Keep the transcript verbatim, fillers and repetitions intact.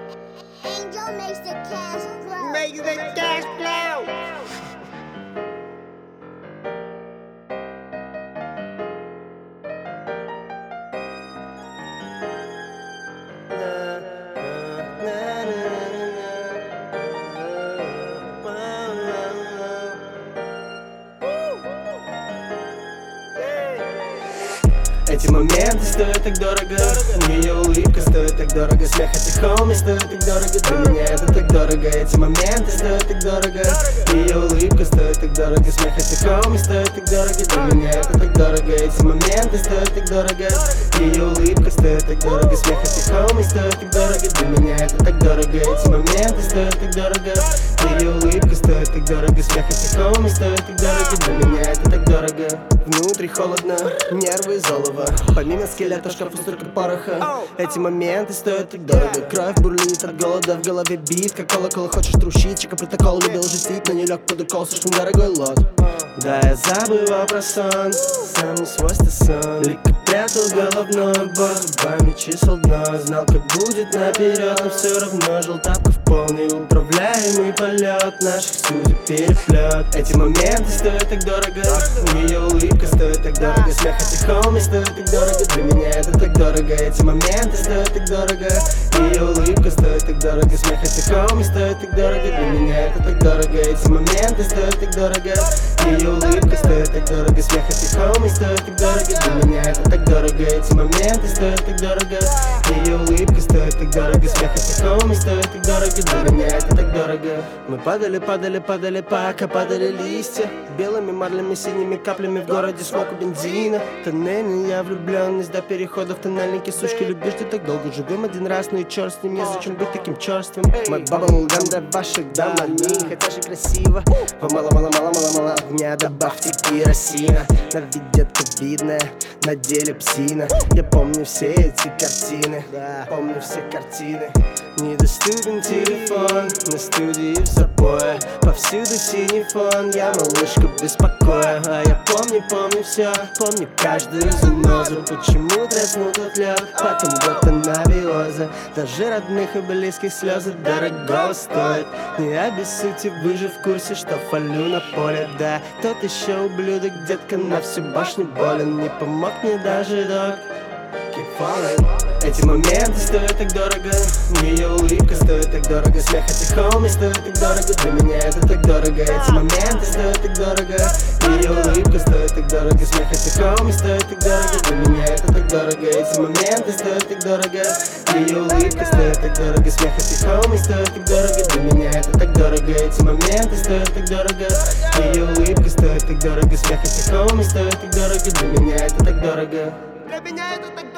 Angel makes the cash flow. Makes the cash flow. Эти моменты стоят так дорого, ее улыбка стоит так дорого, смех этих хоми стоит так дорого, для меня это так дорого. Эти моменты стоят так дорого, ее улыбка стоит так дорого, смех этих хоми стоит так дорого, для меня это так дорого. Эти моменты стоят так дорого, ее улыбка стоит так дорого, смех этих хоми стоит так дорого, для меня это так дорого. Эти моменты стоят так дорого, ее улыбка стоит так дорого, смех этих хоми стоит так дорого, для меня это так дорого. Внутри холодно, нервы и золово, помимо скелета в шкафу столько пороха. Эти моменты стоят так дорого, кровь бурлит от голода, в голове бит, как колокол, хочешь трущить, чека протокол, любил жестить, но не лег под укол, слишком дорогой лот. Да, я забывал про сон, сам не свойство сон, легко прятал головной бор, зубами чисел дно, знал, как будет наперед, но все равно жил тапка в полный управляемый полет наших судеб переплет. Эти моменты стоят так дорого, ее улыбка стоит так дорого, смех этих хоми стоит так дорого, для меня это так дорого. Эти моменты стоят так дорого, ее улыбка стоит так дорого, смех этих хоми стоит так дорого, для меня это так дорого. Эти моменты стоят так дорого, ее улыбка стоит так дорого, смех этих хоми стоит так дорого, для меня это так дорого. Эти моменты стоят так дорого, ее улыбка стоит так дорого, смех этих хоми стоит так дорого, для меня это так дорого. Мы падали, падали, падали, пока падали листья, белыми марлями, синими каплями в городе смог у бензина. Тоннельный, я влюбленность до перехода в тоннельники. Сучка, любишь ты так долго, живем один раз, ну и черт с ним, незачем быть таким черствым. Мой баблгам до ваших дам, они хотя же красиво. Вам мало, мало, мало, мало, мало огня, добавьте керосина. На виде это видно, на деле псина. Я помню все эти картины, помню все картины. Недоступен телефон, на студии в запое, повсюду синий фон, я малышка беспокоя. А я помню, помню все, помню каждую занозу. Почему треснул тот лед, потом вот анабиоза. Даже родных и близких слезы дорого стоят. Не обессудьте, вы же в курсе, что фалю на поле. Да, тот еще ублюдок, детка на всю башню болен. Не помог мне даже док. Эти моменты стоят так дорого, ее улыбка стоит так дорого, смех этих хоми стоит так дорого, для меня это так дорого. Эти моменты стоят так дорого, ее улыбка стоит так дорого, смех этих хоми стоит так дорого, для меня это так дорого. Эти моменты стоят так дорого, ее улыбка стоит так дорого, смех этих хоми стоит так дорого, для меня это так дорого. Эти моменты стоят так дорого, ее улыбка стоит так дорого, смех этих хоми стоит так дорого, для меня это так дорого. Для меня это так